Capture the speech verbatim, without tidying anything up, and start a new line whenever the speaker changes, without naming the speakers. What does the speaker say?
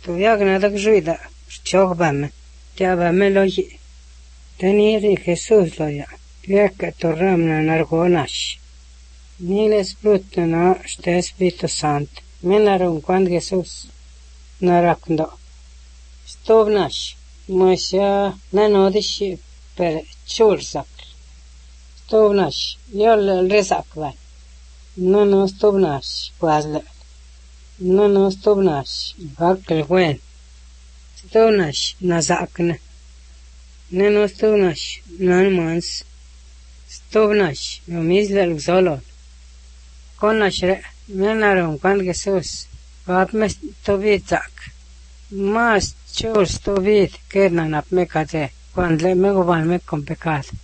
Tuviagna da gjuida, chogbamme, tiabamme loyi. Tenieri Jesús loya, viaca torramna nargonash. Niles brutna ste Espíritu Santo. Menarum quando Jesús narakndo. Stovnash, moisja nanodishi per chursak. Stovnash, yol rezakvan. No no stovnash, quasle. No no stovnash, vakkel wen. Stovnash, nazakne. No no stovnash, nanmans. Stovnash, no mizlel zolon. Konashre, menarum quando Jesús, vapme stovitzak. Mas chur stovit, kernan apmekate, quando le megovan me con pecado.